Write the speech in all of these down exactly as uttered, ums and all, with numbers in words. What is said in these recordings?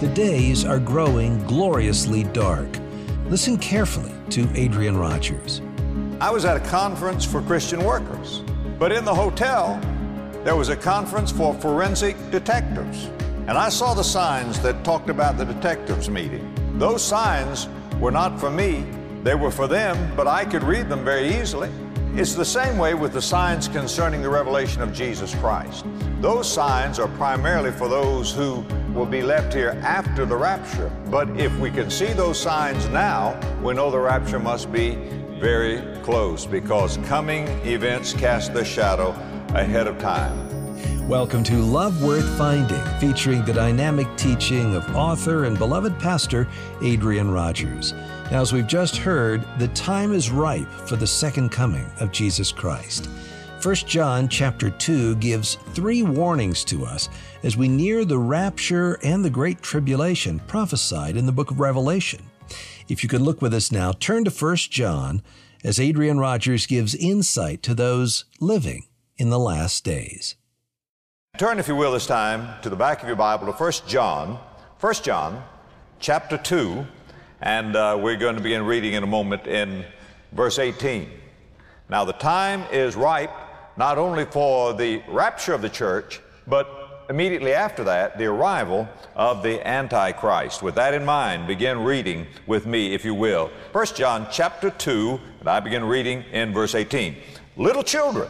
days are growing gloriously dark. Listen carefully to Adrian Rogers. I was at a conference for Christian workers, but in the hotel, there was a conference for forensic detectives. And I saw the signs that talked about the detectives meeting. Those signs were not for me, they were for them, but I could read them very easily. It's the same way with the signs concerning the revelation of Jesus Christ. Those signs are primarily for those who will be left here after the rapture. But if we can see those signs now, we know the rapture must be very close, because coming events cast their shadow ahead of time. Welcome to Love Worth Finding, featuring the dynamic teaching of author and beloved pastor Adrian Rogers. Now, as we've just heard, the time is ripe for the second coming of Jesus Christ. First John chapter two gives three warnings to us as we near the rapture and the great tribulation prophesied in the book of Revelation. If you could look with us now, turn to First John as Adrian Rogers gives insight to those living in the last days. Turn, if you will, this time to the back of your Bible to First John, First John chapter two, and uh, we're going to begin reading in a moment in verse eighteen. Now, the time is ripe not only for the rapture of the church, but immediately after that, the arrival of the Antichrist. With that in mind, begin reading with me, if you will. First John chapter two, and I begin reading in verse eighteen. Little children,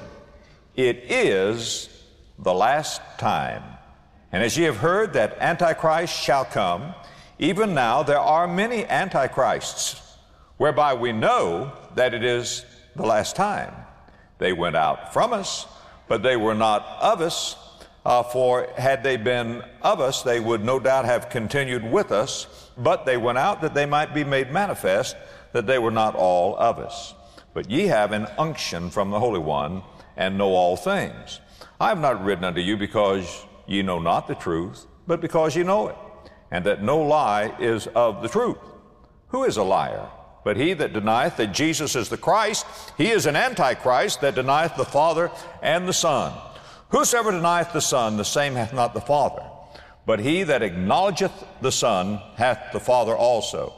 it is the last time. And as ye have heard that Antichrist shall come, even now there are many Antichrists, whereby we know that it is the last time. They went out from us, but they were not of us, uh, for had they been of us, they would no doubt have continued with us, but they went out that they might be made manifest that they were not all of us. But ye have an unction from the Holy One, and know all things. I have not written unto you because ye know not the truth, but because ye know it, and that no lie is of the truth. Who is a liar? But he that denieth that Jesus is the Christ, he is an Antichrist that denieth the Father and the Son. Whosoever denieth the Son, the same hath not the Father. But he that acknowledgeth the Son hath the Father also.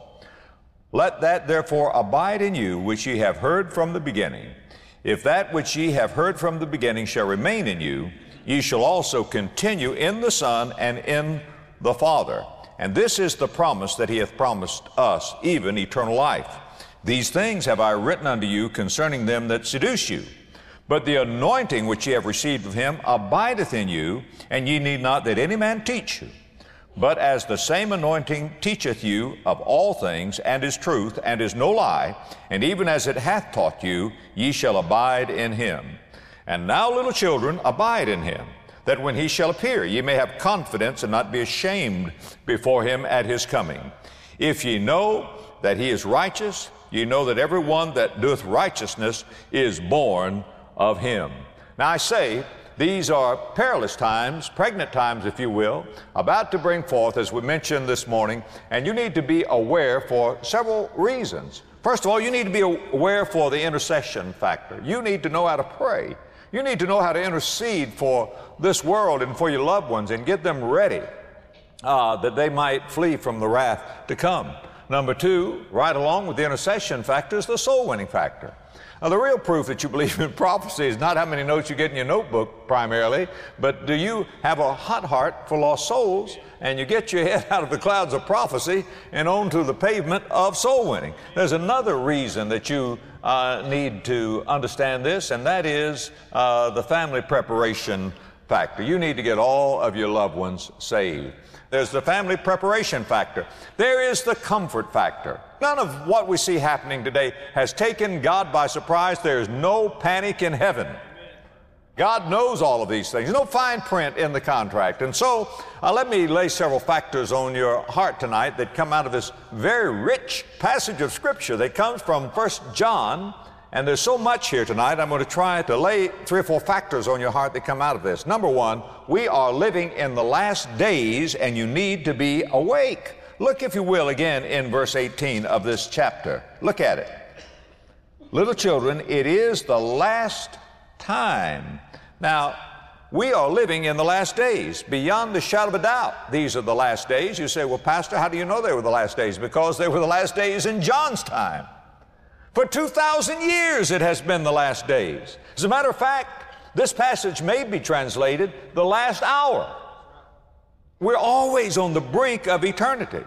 Let that therefore abide in you which ye have heard from the beginning. If that which ye have heard from the beginning shall remain in you, ye shall also continue in the Son and in the Father. And this is the promise that he hath promised us, even eternal life. These things have I written unto you concerning them that seduce you. But the anointing which ye have received of him abideth in you, and ye need not that any man teach you. But as the same anointing teacheth you of all things, and is truth, and is no lie, and even as it hath taught you, ye shall abide in him. And now, little children, abide in him, that when he shall appear, ye may have confidence and not be ashamed before him at his coming. If ye know that he is righteous, ye know that every one that doeth righteousness is born of him. Now I say, these are perilous times, pregnant times, if you will, about to bring forth, as we mentioned this morning, and you need to be aware for several reasons. First of all, you need to be aware for the intercession factor. You need to know how to pray. You need to know how to intercede for this world and for your loved ones and get them ready uh, that they might flee from the wrath to come. Number two, right along with the intercession factor is the soul-winning factor. Now, the real proof that you believe in prophecy is not how many notes you get in your notebook primarily, but do you have a hot heart for lost souls, and you get your head out of the clouds of prophecy and onto the pavement of soul winning. There's another reason that you uh, need to understand this, and that is uh, the family preparation factor. You need to get all of your loved ones saved. There's the family preparation factor. There is the comfort factor. None of what we see happening today has taken God by surprise. There is no panic in heaven. God knows all of these things. There's no fine print in the contract. And so uh, let me lay several factors on your heart tonight that come out of this very rich passage of Scripture that comes from First John. And there's so much here tonight, I'm going to try to lay three or four factors on your heart that come out of this. Number one, we are living in the last days, and you need to be awake. Look, if you will, again in verse eighteen of this chapter. Look at it. Little children, it is the last time. Now, We are living in the last days, beyond the shadow of a doubt. These are the last days. You say, well, Pastor, how do you know they were the last days? Because they were the last days in John's time. For two thousand years it has been the last days. As a matter of fact, this passage may be translated the last hour. We're always on the brink of eternity.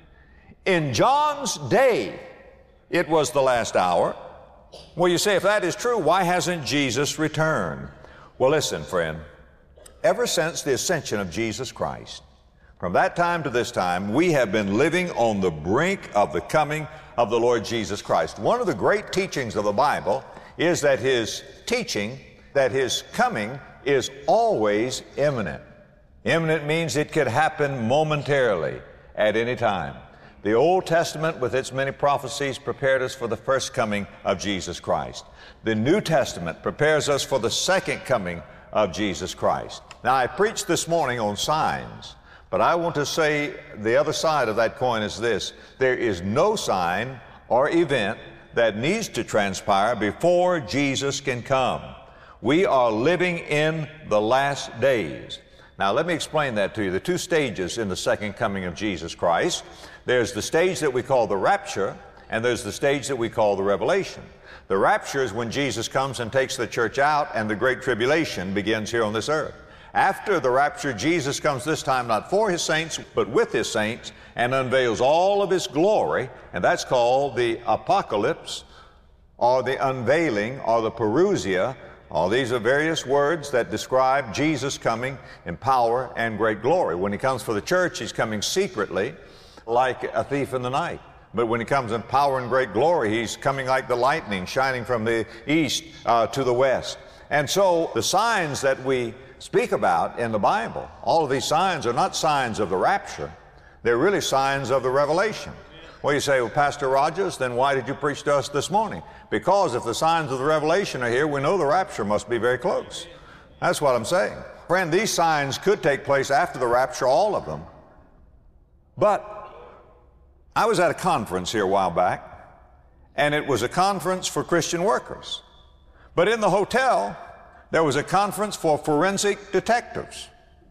In John's day, it was the last hour. Well, you say, if that is true, why hasn't Jesus returned? Well, listen, friend. Ever since the ascension of Jesus Christ, from that time to this time, we have been living on the brink of the coming of the Lord Jesus Christ. One of the great teachings of the Bible is that His teaching, that His coming is always imminent. Imminent means it could happen momentarily at any time. The Old Testament, with its many prophecies, prepared us for the first coming of Jesus Christ. The New Testament prepares us for the second coming of Jesus Christ. Now, I preached this morning on signs, but I want to say the other side of that coin is this. There is no sign or event that needs to transpire before Jesus can come. We are living in the last days. Now, let me explain that to you. The two stages in the second coming of Jesus Christ. There's the stage that we call the rapture, and there's the stage that we call the revelation. The rapture is when Jesus comes and takes the church out, and the great tribulation begins here on this earth. After the rapture, Jesus comes this time not for His saints, but with His saints, and unveils all of His glory, and that's called the apocalypse, or the unveiling, or the parousia. All these are various words that describe Jesus coming in power and great glory. When He comes for the church, He's coming secretly, like a thief in the night. But when He comes in power and great glory, He's coming like the lightning, shining from the east uh, to the west. And so the signs that we speak about in the Bible, all of these signs are not signs of the rapture. They're really signs of the revelation. Well, you say, well, Pastor Rogers, then why did you preach to us this morning? Because if the signs of the revelation are here, we know the rapture must be very close. That's what I'm saying. Friend, these signs could take place after the rapture, all of them. But I was at a conference here a while back, and it was a conference for Christian workers. But in the hotel, there was a conference for forensic detectives.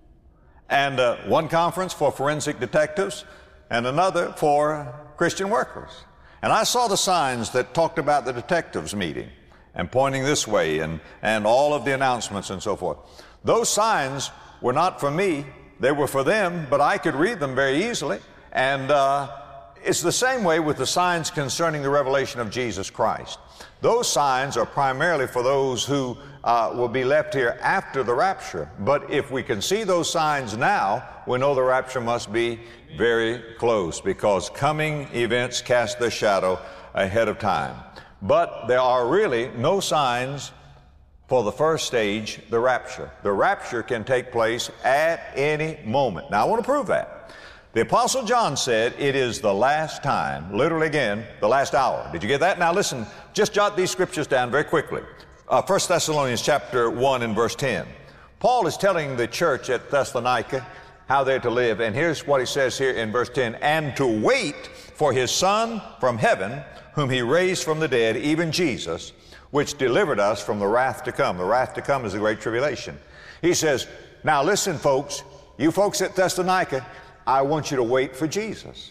And uh, one conference for forensic detectives and another for Christian workers. And I saw the signs that talked about the detectives meeting and pointing this way and, and all of the announcements and so forth. Those signs were not for me. They were for them, but I could read them very easily. And uh, it's the same way with the signs concerning the revelation of Jesus Christ. Those signs are primarily for those who uh, will be left here after the rapture. But if we can see those signs now, we know the rapture must be very close, because coming events cast their shadow ahead of time. But there are really no signs for the first stage, the rapture. The rapture can take place at any moment. Now, I want to prove that. The Apostle John said it is the last time, literally again, the last hour. Did you get that? Now listen, just jot these scriptures down very quickly. Uh, First Thessalonians chapter one and verse ten. Paul is telling the church at Thessalonica how they're to live, and here's what he says here in verse ten. And to wait for His Son from heaven, whom He raised from the dead, even Jesus, which delivered us from the wrath to come. The wrath to come is the great tribulation. He says, now listen, folks, you folks at Thessalonica, I want you to wait for Jesus.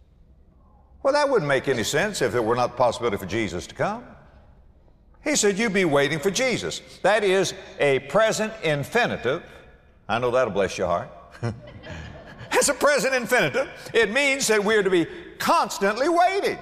Well, that wouldn't make any sense if there were not the possibility for Jesus to come. He said, you be waiting for Jesus. That is a present infinitive. I know that'll bless your heart. That's a present infinitive. It means that we're to be constantly waiting.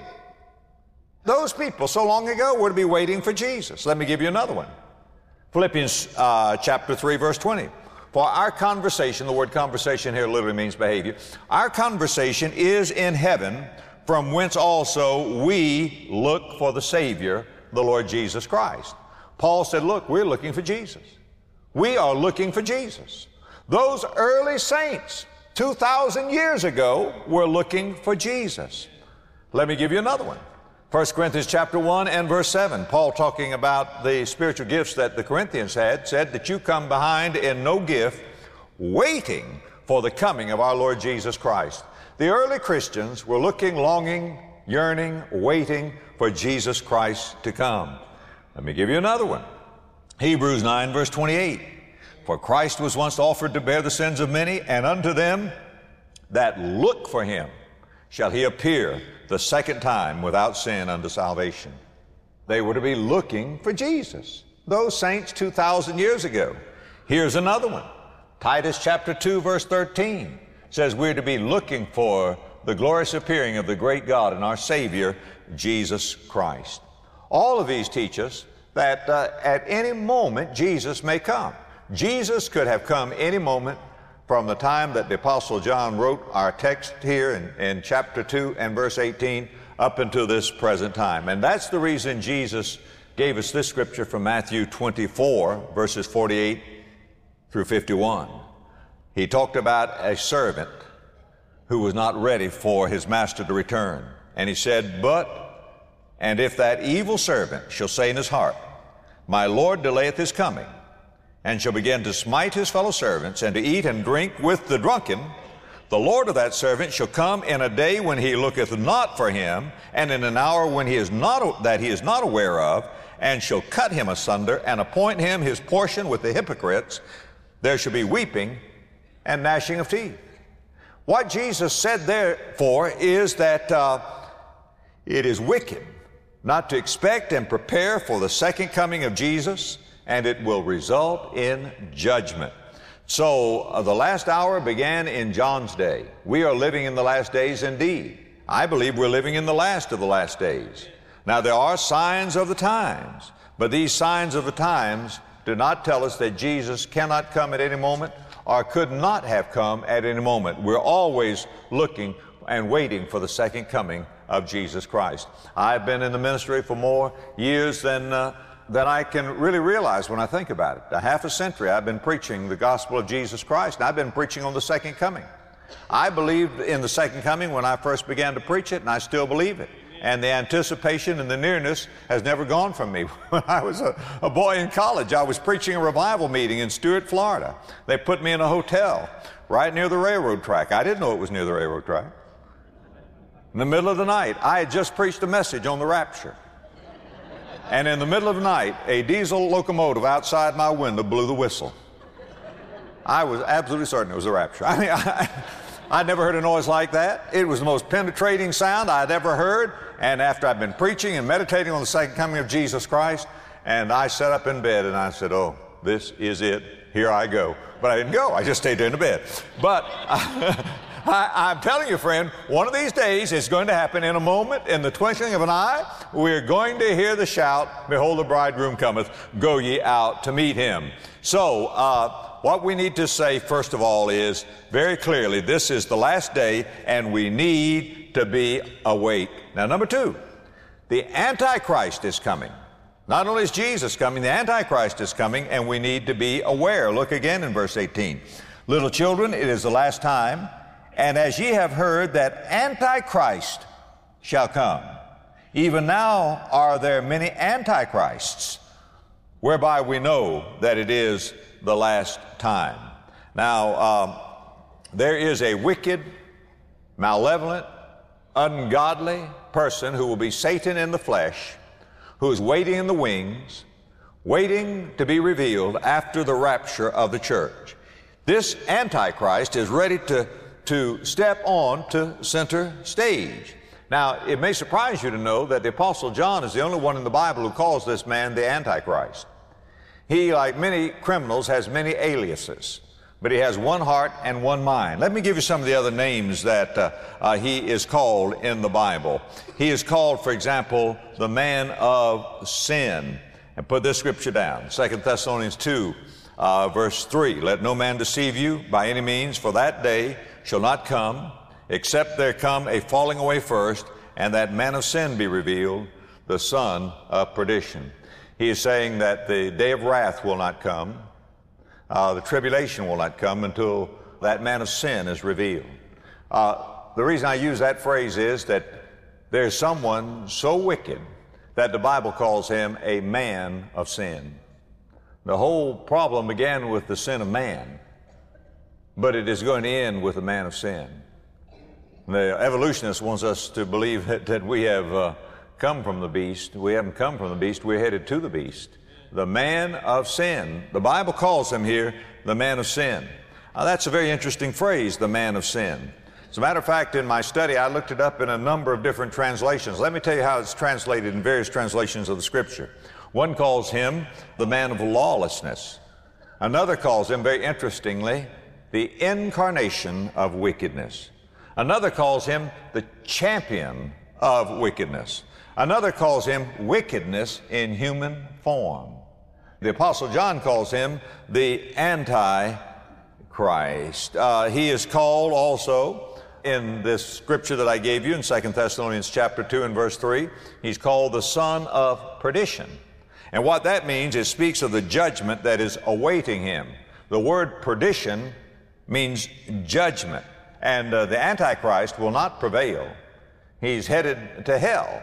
Those people so long ago were to be waiting for Jesus. Let me give you another one. Philippians uh, chapter three, verse twenty. For our conversation, the word conversation here literally means behavior. Our conversation is in heaven, from whence also we look for the Savior, the Lord Jesus Christ. Paul said, look, we're looking for Jesus. We are looking for Jesus. Those early saints, two thousand years ago, were looking for Jesus. Let me give you another one. First Corinthians chapter one and verse seven. Paul, talking about the spiritual gifts that the Corinthians had, said that you come behind in no gift, waiting for the coming of our Lord Jesus Christ. The early Christians were looking, longing, yearning, waiting for Jesus Christ to come. Let me give you another one. Hebrews nine verse twenty-eight. For Christ was once offered to bear the sins of many, and unto them that look for him shall he appear the second time without sin unto salvation. They were to be looking for Jesus, those saints two thousand years ago. Here's another one. Titus chapter two, verse thirteen says we're to be looking for the glorious appearing of the great God and our Savior, Jesus Christ. All of these teach us that uh, at any moment Jesus may come. Jesus could have come any moment from the time that the Apostle John wrote our text here in, in chapter two and verse eighteen up until this present time. And that's the reason Jesus gave us this scripture from Matthew twenty-four, verses forty-eight through fifty-one. He talked about a servant who was not ready for his master to return. And he said, but, and if that evil servant shall say in his heart, my Lord delayeth his coming, and shall begin to smite his fellow servants, and to eat and drink with the drunken, the Lord of that servant shall come in a day when he looketh not for him, and in an hour when he is not, that he is not aware of, and shall cut him asunder, and appoint him his portion with the hypocrites. There shall be weeping and gnashing of teeth. What Jesus said therefore is that uh, it is wicked not to expect and prepare for the second coming of Jesus, and it will result in judgment. So uh, the last hour began in John's day. We are living in the last days indeed. I believe we're living in the last of the last days. Now there are signs of the times, but these signs of the times do not tell us that Jesus cannot come at any moment or could not have come at any moment. We're always looking and waiting for the second coming of Jesus Christ. I've been in the ministry for more years than uh, than I can really realize when I think about it. A half a century I've been preaching the gospel of Jesus Christ, and I've been preaching on the second coming. I believed in the second coming when I first began to preach it, and I still believe it. And the anticipation and the nearness has never gone from me. When I was a, a boy in college, I was preaching a revival meeting in Stuart, Florida. They put me in a hotel right near the railroad track. I didn't know it was near the railroad track. In the middle of the night, I had just preached a message on the rapture. And in the middle of the night, a diesel locomotive outside my window blew the whistle. I was absolutely certain it was the rapture. I mean, I, I'd never heard a noise like that. It was the most penetrating sound I'd ever heard. And after I'd been preaching and meditating on the second coming of Jesus Christ, and I sat up in bed and I said, oh, this is it. Here I go. But I didn't go. I just stayed there in the bed. But I, I, I'm telling you, friend, one of these days it's going to happen in a moment, in the twinkling of an eye. We're going to hear the shout, behold, the bridegroom cometh, go ye out to meet him. So, uh, what we need to say, first of all, is very clearly, this is the last day, and we need to be awake. Now, number two, the Antichrist is coming. Not only is Jesus coming, the Antichrist is coming, and we need to be aware. Look again in verse eighteen. Little children, it is the last time, and as ye have heard that Antichrist shall come, even now are there many Antichrists, whereby we know that it is the last time. Now, um, there is a wicked, malevolent, ungodly person who will be Satan in the flesh, who is waiting in the wings, waiting to be revealed after the rapture of the church. This Antichrist is ready to, to step on to center stage. Now, it may surprise you to know that the Apostle John is the only one in the Bible who calls this man the Antichrist. He, like many criminals, has many aliases, but he has one heart and one mind. Let me give you some of the other names that uh, uh, he is called in the Bible. He is called, for example, the man of sin. And put this scripture down, Second Thessalonians two, uh, verse three. Let no man deceive you by any means, for that day shall not come, except there come a falling away first, and that man of sin be revealed, the son of perdition. He is saying that the day of wrath will not come, uh, the tribulation will not come until that man of sin is revealed. Uh, the reason I use that phrase is that there's someone so wicked that the Bible calls him a man of sin. The whole problem began with the sin of man, but it is going to end with the man of sin. The evolutionist wants us to believe that, that we have uh, come from the beast. We haven't come from the beast, we're headed to the beast. the man of sin. The Bible calls him here the man of sin. Now, that's a very interesting phrase, the man of sin. As a matter of fact, in my study, I looked it up in a number of different translations. Let me tell you how it's translated in various translations of the Scripture. One calls him the man of lawlessness. Another calls him, very interestingly, the incarnation of wickedness. Another calls him the champion of wickedness. Another calls him wickedness in human form. The Apostle John calls him the Antichrist. Uh, he is called also in this scripture that I gave you in Second Thessalonians chapter two and verse three, he's called the son of perdition. And what that means is speaks of the judgment that is awaiting him. The word perdition means judgment. And uh, the Antichrist will not prevail. He's headed to hell.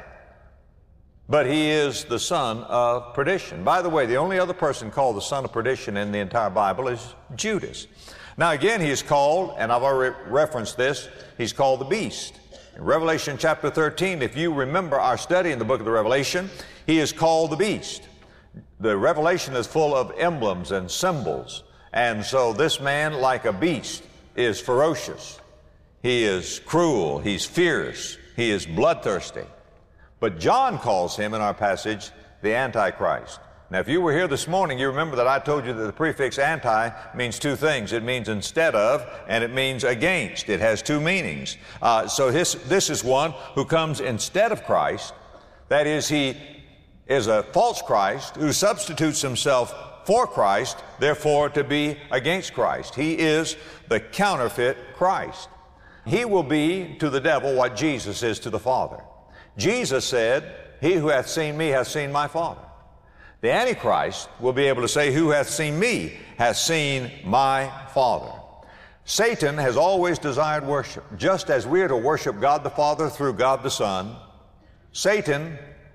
But he is the son of perdition. By the way, the only other person called the son of perdition in the entire Bible is Judas. Now again, he is called, and I've already referenced this, he's called the beast. In Revelation chapter thirteen, if you remember our study in the book of the Revelation, he is called the beast. The Revelation is full of emblems and symbols. And so this man, like a beast, is ferocious. He is cruel. He's fierce. He is bloodthirsty. But John calls him in our passage the Antichrist. Now, if you were here this morning, you remember that I told you that the prefix anti means two things. It means instead of, and it means against. It has two meanings. Uh, so his, this is one who comes instead of Christ. That is, he is a false Christ who substitutes himself for Christ, therefore to be against Christ. He is the counterfeit Christ. He will be to the devil what Jesus is to the Father. Jesus said, "He who hath seen me hath seen my Father." The Antichrist will be able to say, "Who hath seen me hath seen my Father." Satan has always desired worship. Just as we are to worship God the Father through God the Son, Satan,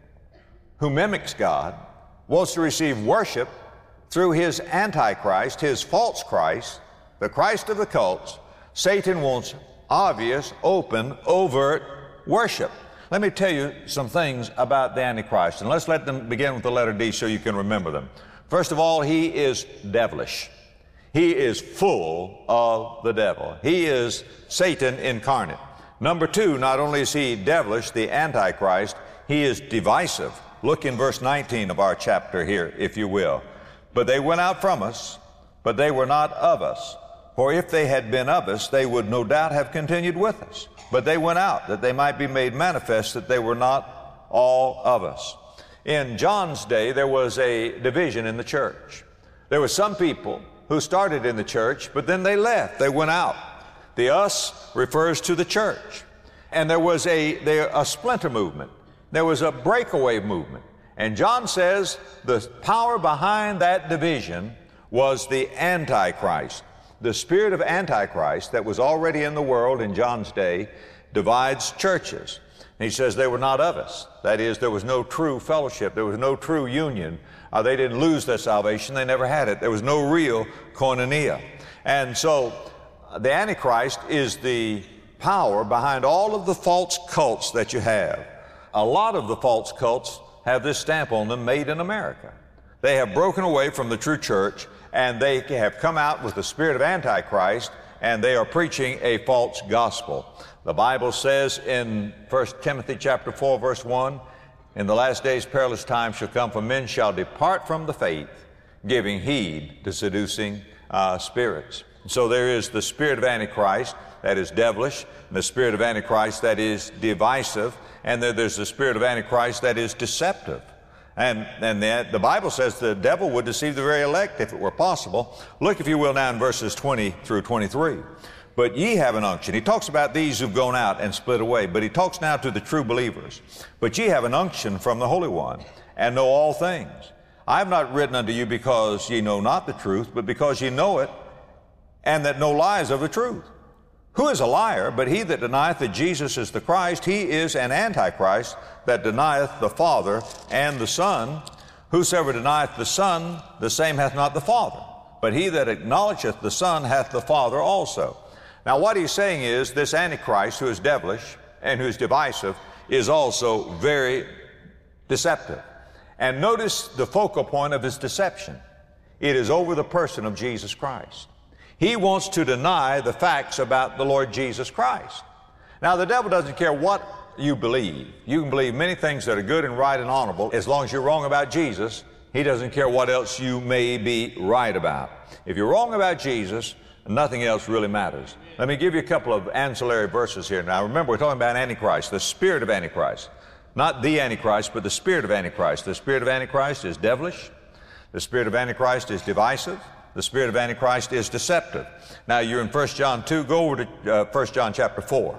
who mimics God, wants to receive worship through his Antichrist, his false Christ, the Christ of the cults. Satan wants obvious, open, overt worship. Let me tell you some things about the Antichrist, and let's let them begin with the letter D so you can remember them. First of all, he is devilish. He is full of the devil. He is Satan incarnate. Number two, not only is he devilish, the Antichrist, he is divisive. Look in verse nineteen of our chapter here, if you will. "But they went out from us, but they were not of us. For if they had been of us, they would no doubt have continued with us. But they went out, that they might be made manifest that they were not all of us." In John's day, there was a division in the church. There were some people who started in the church, but then they left. They went out. The us refers to the church. And there was a, there, a splinter movement. There was a breakaway movement. And John says the power behind that division was the Antichrist. The spirit of Antichrist that was already in the world in John's day divides churches. And he says they were not of us. That is, there was no true fellowship. There was no true union. Uh, they didn't lose their salvation. They never had it. There was no real koinonia. And so uh, the Antichrist is the power behind all of the false cults that you have. A lot of the false cults have this stamp on them, made in America. They have broken away from the true church, and they have come out with the spirit of Antichrist, and they are preaching a false gospel. The Bible says in First Timothy chapter four, verse one, "In the last days perilous times shall come, for men shall depart from the faith, giving heed to seducing uh, spirits." So there is the spirit of Antichrist that is devilish, and the spirit of Antichrist that is divisive, and then there's the spirit of Antichrist that is deceptive. And, and the, the Bible says the devil would deceive the very elect if it were possible. Look, if you will, now in verses twenty through twenty-three. "But ye have an unction." He talks about these who've gone out and split away, but he talks now to the true believers. "But ye have an unction from the Holy One, and know all things. I have not written unto you because ye know not the truth, but because ye know it, and that no lies of the truth. Who is a liar but he that denieth that Jesus is the Christ? He is an Antichrist that denieth the Father and the Son. Whosoever denieth the Son, the same hath not the Father. But he that acknowledgeth the Son hath the Father also." Now what he's saying is this Antichrist, who is devilish and who is divisive, is also very deceptive. And notice the focal point of his deception. It is over the person of Jesus Christ. He wants to deny the facts about the Lord Jesus Christ. Now, the devil doesn't care what you believe. You can believe many things that are good and right and honorable. As long as you're wrong about Jesus, he doesn't care what else you may be right about. If you're wrong about Jesus, nothing else really matters. Let me give you a couple of ancillary verses here. Now, remember, we're talking about Antichrist, the spirit of Antichrist. Not the Antichrist, but the spirit of Antichrist. The spirit of Antichrist is devilish. The spirit of Antichrist is divisive. The spirit of Antichrist is deceptive. Now, you're in First John two. Go over to uh, First John chapter four.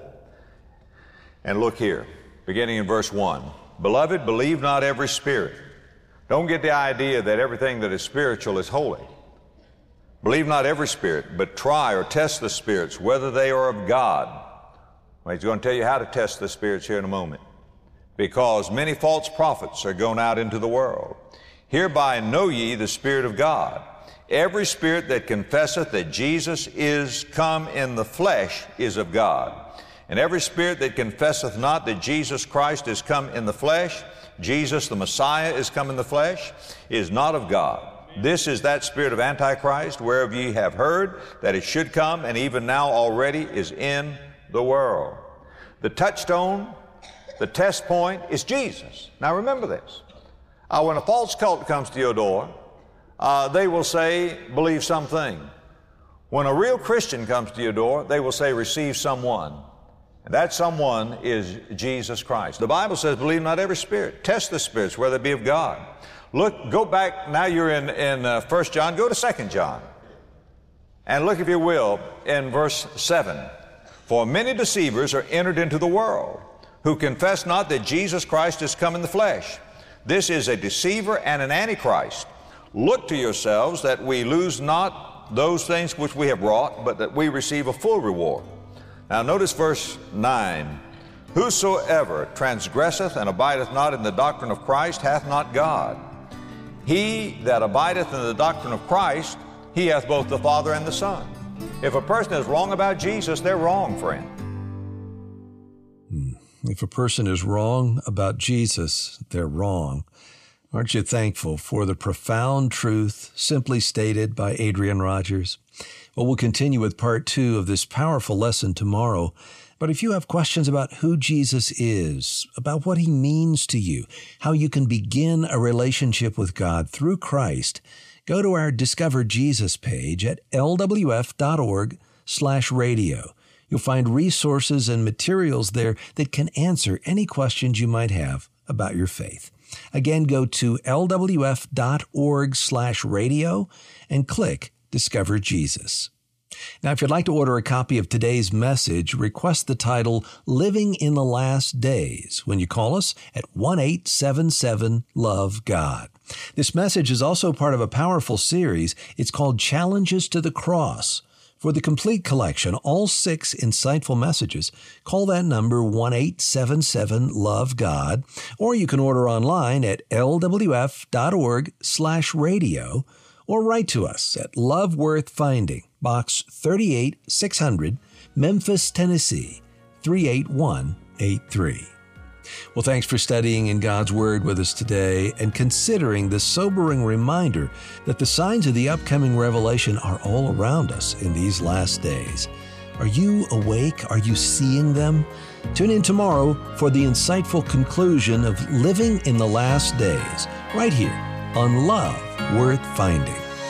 And look here, beginning in verse one. Beloved, believe not every spirit. Don't get the idea that everything that is spiritual is holy. Believe not every spirit, but try or test the spirits, whether they are of God. Well, he's going to tell you how to test the spirits here in a moment. Because many false prophets are gone out into the world. Hereby know ye the Spirit of God. Every spirit that confesseth that Jesus is come in the flesh is of God. And every spirit that confesseth not that Jesus Christ is come in the flesh, Jesus the Messiah is come in the flesh, is not of God. This is that spirit of Antichrist, whereof ye have heard that it should come, and even now already is in the world. The touchstone, the test point is Jesus. Now remember this. Uh, when a false cult comes to your door, uh, they will say, believe something. When a real Christian comes to your door, they will say, receive someone. And that someone is Jesus Christ. The Bible says, believe not every spirit. Test the spirits, whether it be of God. Look, go back, now you're in, in uh, First John, go to Second John. And look, if you will, in verse seven. For many deceivers are entered into the world, who confess not that Jesus Christ is come in the flesh. This is a deceiver and an antichrist. Look to yourselves that we lose not those things which we have wrought, but that we receive a full reward. Now notice verse nine. Whosoever transgresseth and abideth not in the doctrine of Christ hath not God. He that abideth in the doctrine of Christ, he hath both the Father and the Son. If a person is wrong about Jesus, they're wrong, friend. If a person is wrong about Jesus, they're wrong. Aren't you thankful for the profound truth simply stated by Adrian Rogers? Well, we'll continue with part two of this powerful lesson tomorrow. But if you have questions about who Jesus is, about what he means to you, how you can begin a relationship with God through Christ, go to our Discover Jesus page at L W F dot org slash radio. You'll find resources and materials there that can answer any questions you might have about your faith. Again, go to L W F dot org slash radio and click Discover Jesus. Now, if you'd like to order a copy of today's message, request the title Living in the Last Days when you call us at one eight seven seven love God. This message is also part of a powerful series. It's called Challenges to the Cross. For the complete collection, all six insightful messages, call that number one eight seven seven love God, or you can order online at L W F dot org slash radio, or write to us at Love Worth Finding, Box thirty-eight six hundred, Memphis, Tennessee, three eight one eight three. Well, thanks for studying in God's Word with us today and considering the sobering reminder that the signs of the upcoming revelation are all around us in these last days. Are you awake? Are you seeing them? Tune in tomorrow for the insightful conclusion of Living in the Last Days, right here on Love Worth Finding.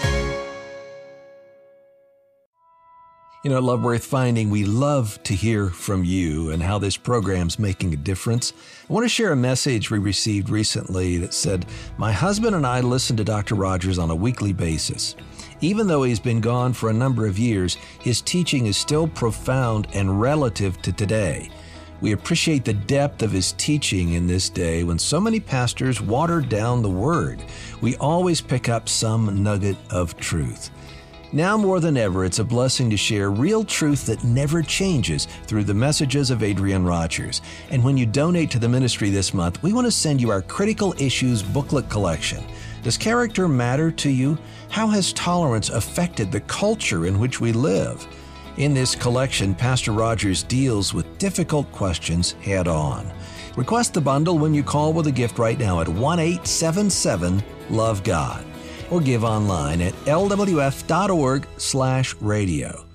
You know, Love Worth Finding, we love to hear from you and how this program's making a difference. I want to share a message we received recently that said, my husband and I listen to Doctor Rogers on a weekly basis. Even though he's been gone for a number of years, his teaching is still profound and relative to today. We appreciate the depth of his teaching in this day when so many pastors water down the Word. We always pick up some nugget of truth. Now more than ever, it's a blessing to share real truth that never changes through the messages of Adrian Rogers. And when you donate to the ministry this month, we want to send you our Critical Issues booklet collection. Does character matter to you? How has tolerance affected the culture in which we live? In this collection, Pastor Rogers deals with difficult questions head on. Request the bundle when you call with a gift right now at one eight seven seven love God or give online at l w f dot org slash radio.